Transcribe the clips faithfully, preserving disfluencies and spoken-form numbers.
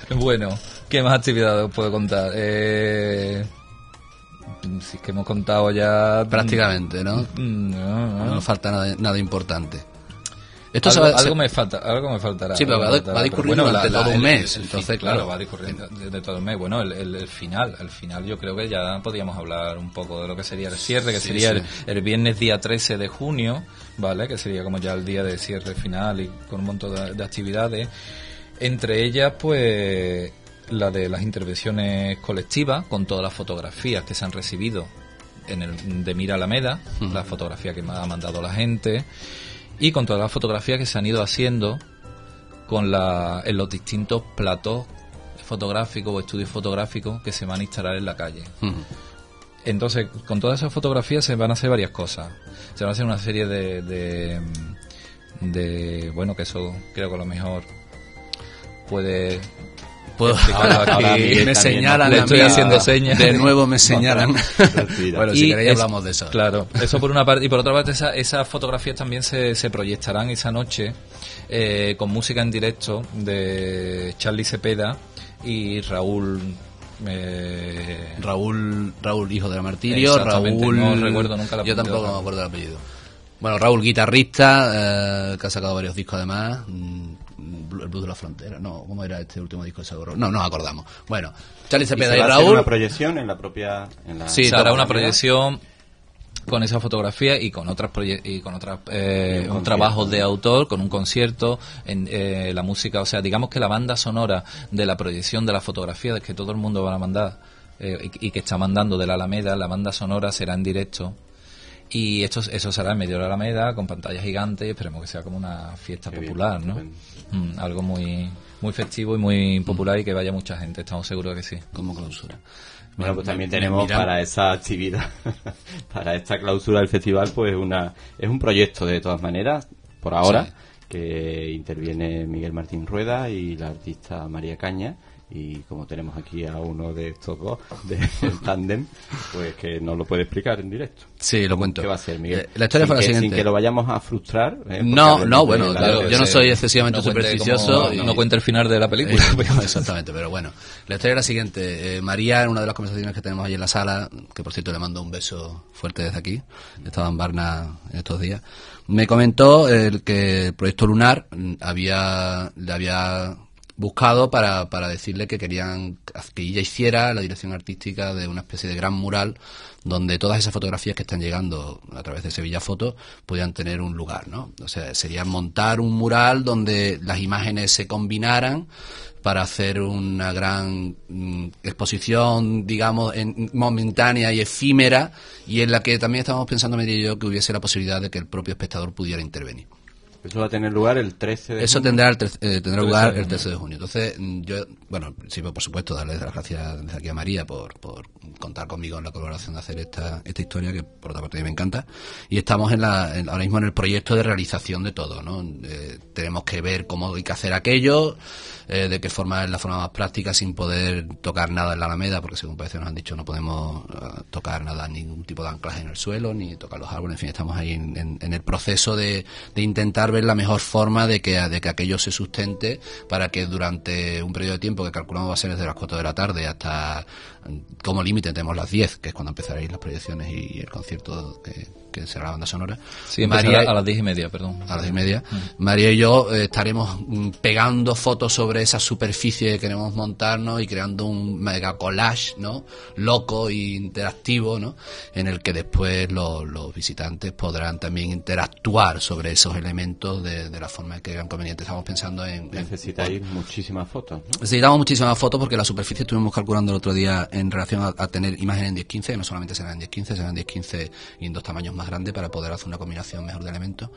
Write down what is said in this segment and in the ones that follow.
Bueno, ¿qué más actividades os puedo contar? Eh... Si es que hemos contado ya... Prácticamente, ¿no? No, no. No nos falta nada, nada importante. Esto algo, se va, algo, se... me falta, algo me faltará. Sí, pero va, faltará, va discurriendo bueno, durante la, la, todo un mes. El, el, entonces, el, claro, claro, va discurriendo de, de todo el mes. Bueno, el, el, el final, el final yo creo que ya podríamos hablar un poco de lo que sería el cierre, que sí, sería sí. El, el viernes día trece de junio, ¿vale? Que sería como ya el día de cierre final y con un montón de, de actividades. Entre ellas, pues, la de las intervenciones colectivas, con todas las fotografías que se han recibido en el de Mira Alameda, uh-huh. Las fotografías que me ha mandado la gente, y con todas las fotografías que se han ido haciendo con la, en los distintos platos fotográficos o estudios fotográficos que se van a instalar en la calle. Uh-huh. Entonces, con todas esas fotografías se van a hacer varias cosas. Se van a hacer una serie de, de, de bueno, que eso creo que a lo mejor puede... Puedo, ahora, aquí, ahora me señalan, le estoy haciendo señas. De nuevo me señalan. Bueno, si queréis hablamos de eso. Claro, eso por una parte. Y por otra parte, esa, esas fotografías también se, se proyectarán esa noche eh, con música en directo de Charly Cepeda y Raúl... Eh, Raúl, Raúl, hijo de la Martirio. Raúl, no recuerdo nunca el apellido. Yo tampoco me acuerdo del apellido. Bueno, Raúl, guitarrista, eh, que ha sacado varios discos además. El Blues de la Frontera, no, ¿cómo era este último disco de Seguro? No, no nos acordamos. Bueno, Charly Cepeda y, y Raúl. una proyección en la propia. En la sí, se hará una proyección con esa fotografía y con otras proye- y con otras eh, un trabajos de autor, con un concierto, en eh, la música, o sea, digamos que la banda sonora de la proyección de la fotografía, de que todo el mundo va a mandar eh, y, y que está mandando de la Alameda, la banda sonora será en directo. Y esto, eso será en medio de la Alameda, con pantalla gigante, y esperemos que sea como una fiesta Qué popular, bien, ¿no? Mm, algo muy muy festivo y muy popular mm. y que vaya mucha gente, estamos seguros de que sí. Como clausura. Bueno, pues también tenemos Mira. para esa actividad, para esta clausura del festival, pues una es un proyecto de todas maneras, por ahora, sí. que interviene Miguel Martín Rueda y la artista María Caña. Y como tenemos aquí a uno de estos dos del tándem, pues que nos lo puede explicar en directo. Sí, lo cuento. ¿Qué va a ser, Miguel? Eh, la historia sin fue la que, siguiente. Sin que lo vayamos a frustrar. ¿eh? No, no, bueno, claro, yo no soy excesivamente no supersticioso. Como, y... No cuenta el final de la película. Eh, exactamente, pero bueno. La historia es la siguiente. Eh, María, en una de las conversaciones que tenemos allí en la sala, que por cierto le mando un beso fuerte desde aquí, estaba en Barna en estos días, me comentó el que el proyecto Lunar había le había... buscado para, para decirle que querían que ella hiciera la dirección artística de una especie de gran mural donde todas esas fotografías que están llegando a través de Sevilla Foto pudieran tener un lugar, ¿no? O sea, sería montar un mural donde las imágenes se combinaran para hacer una gran mm, exposición, digamos, en, momentánea y efímera, y en la que también estábamos pensando, María y yo, que hubiese la posibilidad de que el propio espectador pudiera intervenir. Eso va a tener lugar el trece de junio. Eso tendrá, el tre- eh, tendrá lugar el trece de junio. Entonces, yo, bueno, sí, por supuesto, darle las gracias desde aquí a María por, por contar conmigo en la colaboración de hacer esta, esta historia, que por otra parte me encanta. Y estamos en la, en, ahora mismo en el proyecto de realización de todo, ¿no? Eh, tenemos que ver cómo hay que hacer aquello, eh, de qué forma es la forma más práctica sin poder tocar nada en la Alameda, porque según parece nos han dicho no podemos uh, tocar nada, ningún tipo de anclaje en el suelo, ni tocar los árboles, en fin, estamos ahí en, en, en el proceso de, de intentar ver la mejor forma de que, de que aquello se sustente para que durante un periodo de tiempo que calculamos va a ser desde las cuatro de la tarde hasta, como límite tenemos las diez, que es cuando empezaréis las proyecciones y el concierto que, que será la banda sonora. Sí, María, a las diez y media, perdón. A las diez y media. Mm. María y yo eh, estaremos mm, pegando fotos sobre esa superficie que queremos montarnos y creando un mega collage, ¿no? Loco e interactivo, ¿no? En el que después los, los visitantes podrán también interactuar sobre esos elementos de, de la forma que vean conveniente. Estamos pensando en... Necesitáis en, muchísimas fotos, ¿no? Necesitamos muchísimas fotos porque la superficie estuvimos calculando el otro día en relación a, a tener imágenes en diez quince, que no solamente serán en diez quince, serán en diez quince y en dos tamaños más grandes para poder hacer una combinación mejor de elementos.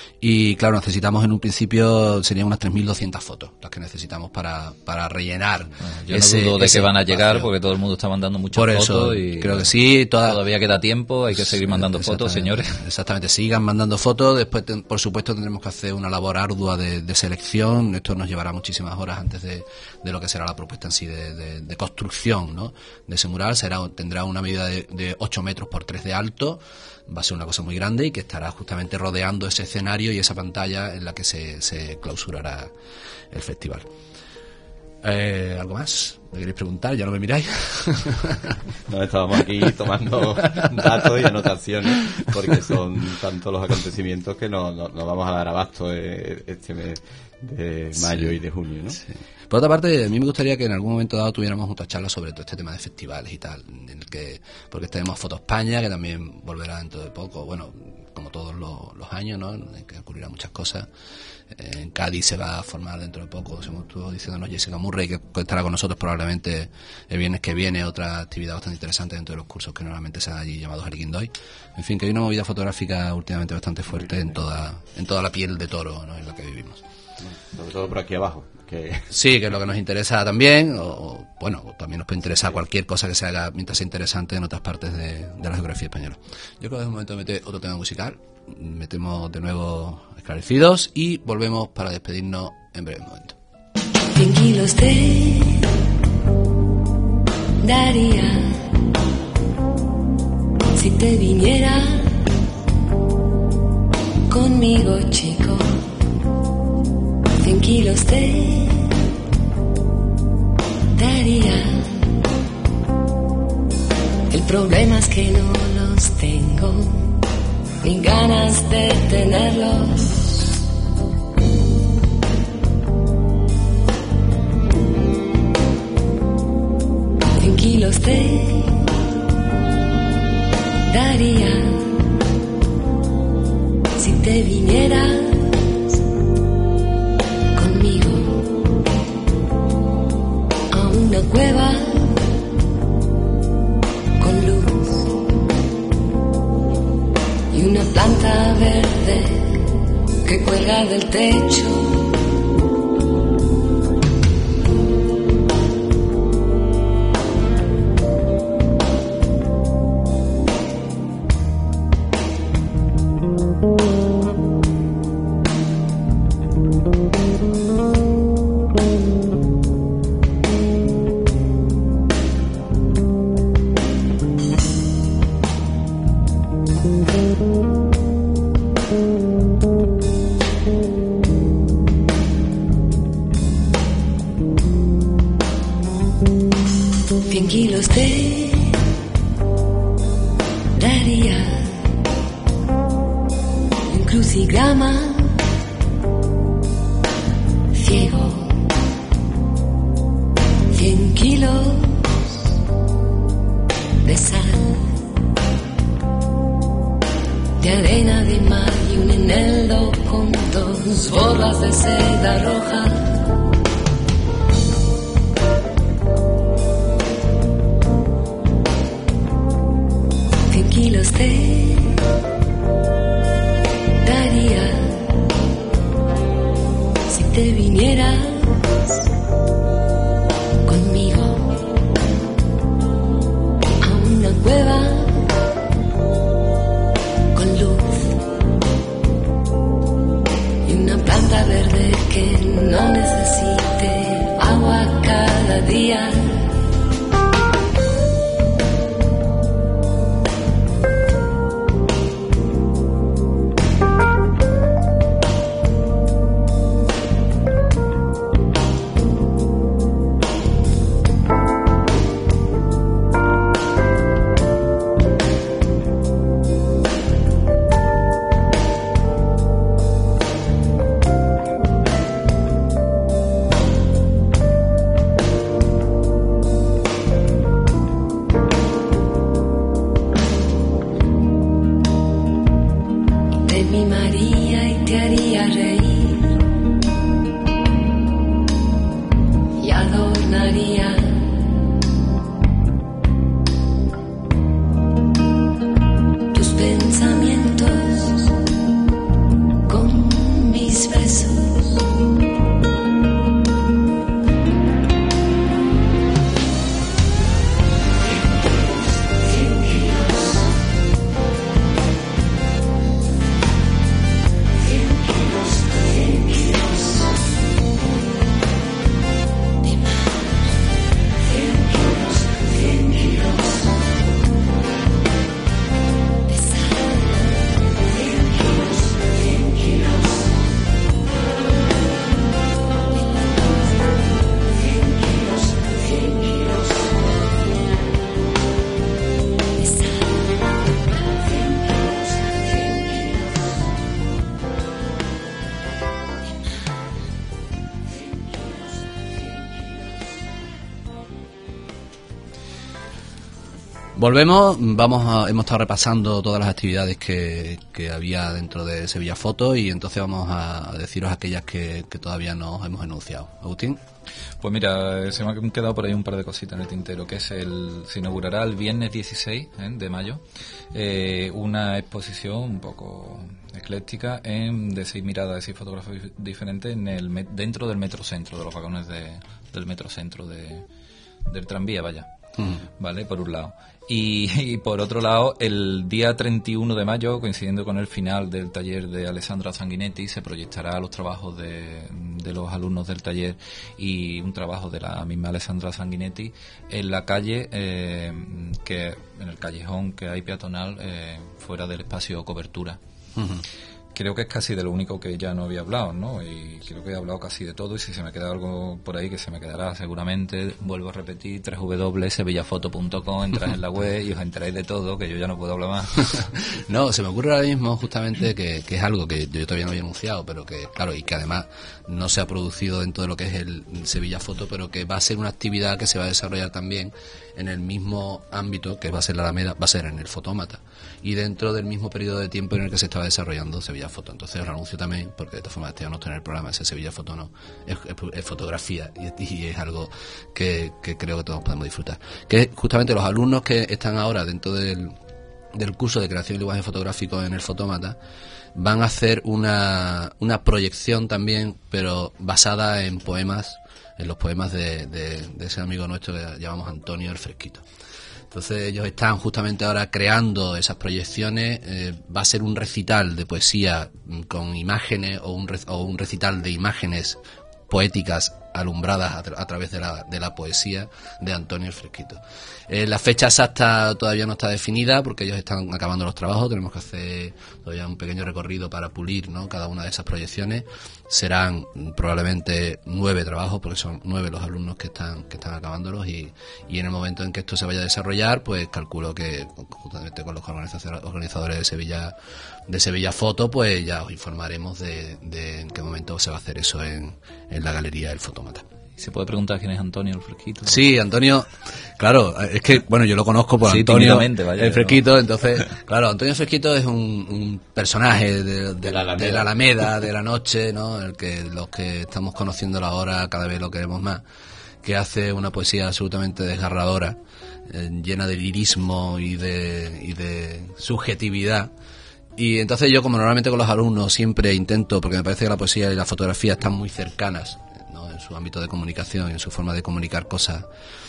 Y claro, necesitamos en un principio, serían unas tres mil doscientas fotos las que necesitamos para, para rellenar. Bueno, yo ese, no dudo de que van a llegar espacio. Porque todo el mundo está mandando muchas Por fotos. Eso, y creo que sí. Toda, todavía queda tiempo, hay que seguir mandando fotos, señores. Exactamente, sigan mandando fotos. Después, ten, por supuesto, tendremos que hacer una labor ardua de, de selección. Esto nos llevará muchísimas horas antes de, de lo que será la propuesta en sí de, de, de construcción, ¿no? De ese mural. Será, tendrá una medida de, de ocho metros por tres de alto. Va a ser una cosa muy grande y que estará justamente rodeando ese escenario y esa pantalla en la que se, se clausurará el festival. Eh, ¿Algo más? ¿Me queréis preguntar? Ya no me miráis. No, estábamos aquí tomando datos y anotaciones porque son tantos los acontecimientos que no, no, no vamos a dar abasto este mes de mayo sí, y de junio, ¿no? Sí. Por otra parte, a mí me gustaría que en algún momento dado tuviéramos otra charla sobre todo este tema de festivales y tal, en el que, porque tenemos Foto España, que también volverá dentro de poco, bueno, como todos los, los años, ¿no? En que ocurrirán muchas cosas. En Cádiz se va a formar dentro de poco, como estuvo diciéndonos Jessica Murray, que estará con nosotros probablemente el viernes que viene, otra actividad bastante interesante dentro de los cursos que normalmente se han allí llamados Ariquindoy. En fin, que hay una movida fotográfica últimamente bastante fuerte en toda en toda la piel de toro, ¿no? En la que vivimos. Sobre todo por aquí abajo. Que... Sí, que es lo que nos interesa también, o bueno, también nos puede interesar cualquier cosa que se haga mientras sea interesante en otras partes de, de la geografía española. Yo creo que es el momento de meter otro tema musical, metemos de nuevo Esclarecidos y volvemos para despedirnos en breve momento. cien kilos te daría si te viniera conmigo, chico. Cien kilos te daría. El problema es que no los tengo, ni ganas de tenerlos. Cien kilos te daría si te vinieras una cueva con luz y una planta verde que cuelga del techo. Cien kilos te daría un crucigrama ciego. Cien kilos de sal, de arena de mar y un eneldo con dos bolas de seda roja. Cien kilos te daría si te vinieras conmigo a una cueva con luz y una planta verde que no necesite agua cada día. Volvemos, vamos a, hemos estado repasando todas las actividades que, que había dentro de Sevilla Foto y entonces vamos a deciros aquellas que, que todavía no hemos enunciado. Agustín. Pues mira, se me han quedado por ahí un par de cositas en el tintero, que es el, se inaugurará el viernes dieciséis ¿eh? de mayo, eh, una exposición un poco ecléctica en, de seis miradas, de seis fotógrafos diferentes en el, dentro del metrocentro, de los vagones de, del metrocentro de, del tranvía, vaya. Uh-huh. Vale, por un lado. Y, y por otro lado, el día treinta y uno de mayo, coincidiendo con el final del taller de Alessandra Sanguinetti, se proyectará los trabajos de, de los alumnos del taller y un trabajo de la misma Alessandra Sanguinetti en la calle, eh, que en el callejón que hay peatonal, eh, fuera del espacio cobertura. Uh-huh. Creo que es casi de lo único que ya no había hablado, ¿no? Y creo que he hablado casi de todo, y si se me queda algo por ahí, que se me quedará seguramente, vuelvo a repetir, doble u doble u doble u punto sevillafoto punto com, entráis en la web y os enteráis de todo, que yo ya no puedo hablar más. No, se me ocurre ahora mismo justamente que, que es algo que yo todavía no había anunciado, pero que, claro, y que además no se ha producido dentro de lo que es el Sevilla Foto, pero que va a ser una actividad que se va a desarrollar también en el mismo ámbito que va a ser la Alameda, va a ser en el Fotómata, y dentro del mismo periodo de tiempo en el que se estaba desarrollando Sevilla Foto. Entonces lo anuncio también, porque de todas formas este año no está en el programa, ese Sevilla Foto no, es, es, es fotografía, y, y es algo que, que creo que todos podemos disfrutar. Que justamente los alumnos que están ahora dentro del, del curso de creación y lenguaje fotográfico en el Fotómata van a hacer una, una proyección también, pero basada en poemas, en los poemas de, de, de ese amigo nuestro que llamamos Antonio el Fresquito. Entonces ellos están justamente ahora creando esas proyecciones. Eh, va a ser un recital de poesía con imágenes o un, re, o un recital de imágenes poéticas alumbradas a, tra- a través de la, de la poesía de Antonio el Fresquito. Eh, la fecha exacta todavía no está definida porque ellos están acabando los trabajos. Tenemos que hacer todavía un pequeño recorrido para pulir, ¿no?, cada una de esas proyecciones. Serán probablemente nueve trabajos, porque son nueve los alumnos que están que están acabándolos, y, y en el momento en que esto se vaya a desarrollar, pues calculo que justamente con los organizadores de Sevilla de Sevilla Foto, pues ya os informaremos de, de en qué momento se va a hacer eso en, en la galería del Fotómata. ¿Se puede preguntar quién es Antonio el Fresquito? Sí, Antonio, claro, es que, bueno, yo lo conozco por sí, Antonio vaya, el Fresquito, ¿no? Entonces, claro, Antonio el Fresquito es un, un personaje de, de, de, la de la Alameda, de la noche, ¿no?, el que los que estamos conociéndolo ahora cada vez lo queremos más, que hace una poesía absolutamente desgarradora, eh, llena de lirismo y de, y de subjetividad. Y entonces yo, como normalmente con los alumnos siempre intento, porque me parece que la poesía y la fotografía están muy cercanas, ¿no?, en su ámbito de comunicación y en su forma de comunicar cosas,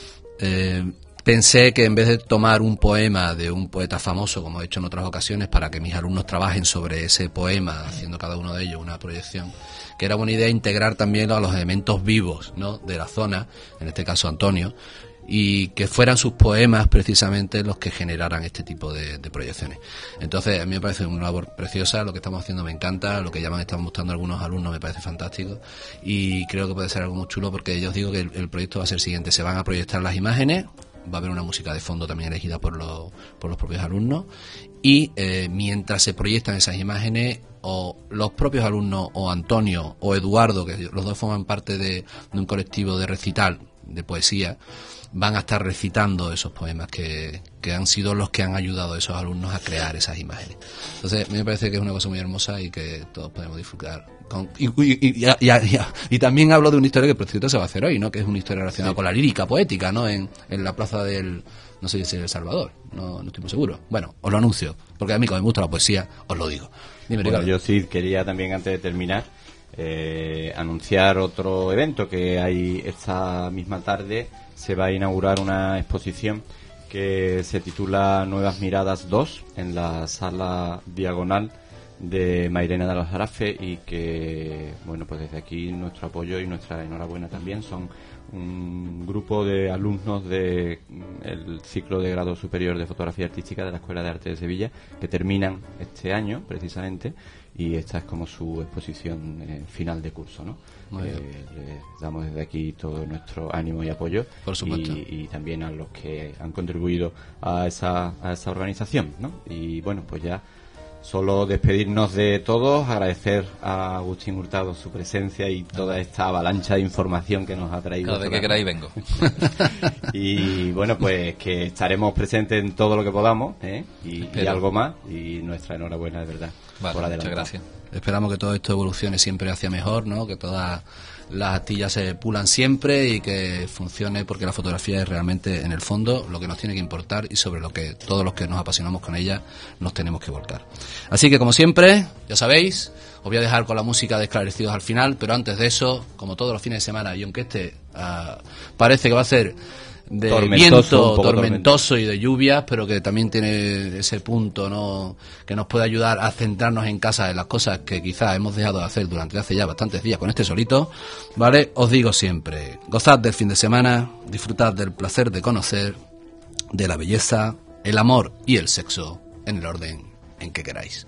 eh, pensé que en vez de tomar un poema de un poeta famoso, como he hecho en otras ocasiones, para que mis alumnos trabajen sobre ese poema, haciendo cada uno de ellos una proyección, que era buena idea integrar también a los elementos vivos, ¿no?, de la zona, en este caso Antonio, y que fueran sus poemas precisamente los que generaran este tipo de, de proyecciones. Entonces a mí me parece una labor preciosa, lo que estamos haciendo me encanta, lo que ya me están mostrando algunos alumnos me parece fantástico, y creo que puede ser algo muy chulo, porque yo os digo que el, el proyecto va a ser el siguiente: se van a proyectar las imágenes, va a haber una música de fondo también elegida por los, por los propios alumnos, y eh, mientras se proyectan esas imágenes, o los propios alumnos, o Antonio o Eduardo, que los dos forman parte de, de un colectivo de recital de poesía, van a estar recitando esos poemas que, que han sido los que han ayudado a esos alumnos a crear esas imágenes. Entonces, a mí me parece que es una cosa muy hermosa y que todos podemos disfrutar. Con, y, y, y, y, y, y también hablo de una historia que, por cierto, se va a hacer hoy, ¿no?, que es una historia relacionada sí. con la lírica poética, ¿no?, en, en la plaza del, no sé si es El Salvador, no, no estoy muy seguro. Bueno, os lo anuncio, porque a mí, como me gusta la poesía, os lo digo. Dime, bueno, yo sí quería también, antes de terminar, eh, anunciar otro evento que hay esta misma tarde. Se va a inaugurar una exposición que se titula Nuevas Miradas dos en la sala diagonal de Mairena de los Jarafe, y que, bueno, pues desde aquí nuestro apoyo y nuestra enhorabuena también. Son un grupo de alumnos del ciclo de grado superior de fotografía artística de la Escuela de Arte de Sevilla, que terminan este año precisamente, y esta es como su exposición eh, final de curso, ¿no? Eh, les damos desde aquí todo nuestro ánimo y apoyo, por supuesto, y, y también a los que han contribuido a esa, a esa organización, ¿no? Y bueno, pues ya solo despedirnos de todos, agradecer a Agustín Hurtado su presencia y toda esta avalancha de información que nos ha traído. Cada vez que queráis vengo. Y bueno, pues que estaremos presentes en todo lo que podamos, ¿eh? y, y algo más, y nuestra enhorabuena de verdad. Vale, por muchas gracias. Esperamos que todo esto evolucione siempre hacia mejor, ¿no? Que todas las astillas se pulan siempre y que funcione, porque la fotografía es realmente, en el fondo, lo que nos tiene que importar y sobre lo que todos los que nos apasionamos con ella nos tenemos que volcar. Así que, como siempre, ya sabéis, os voy a dejar con la música de Esclarecidos al final, pero antes de eso, como todos los fines de semana, y aunque este uh, parece que va a ser de tormentoso, viento tormentoso y de lluvias, pero que también tiene ese punto, ¿no?, que nos puede ayudar a centrarnos en casa en las cosas que quizás hemos dejado de hacer durante hace ya bastantes días con este solito, ¿vale? Os digo siempre, gozad del fin de semana, disfrutad del placer de conocer, de la belleza, el amor y el sexo en el orden en que queráis.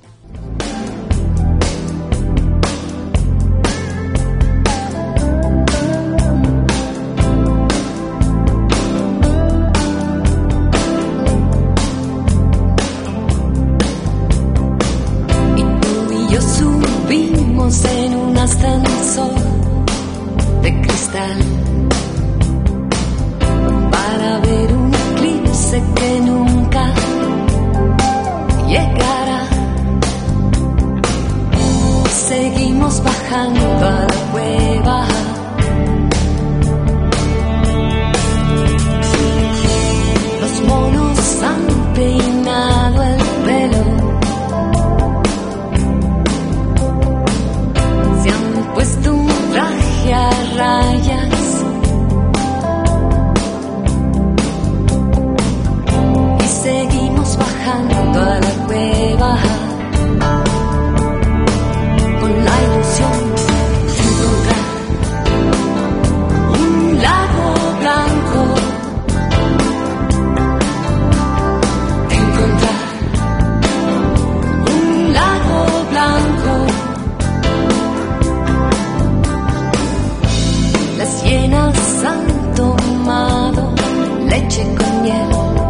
Subimos en un ascensor de cristal para ver un eclipse que nunca llegará. Seguimos bajando a la cueva. Los monos han peinado el pelo. Puesto un traje a rayas y seguimos bajando a la cueva con la ilusión de encontrar un lago blanco, de encontrar un lago blanco. Las hienas han tomado leche con miel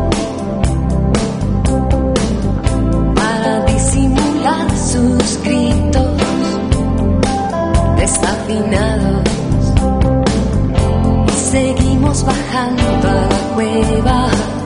para disimular sus gritos desafinados. Y seguimos bajando a la cueva.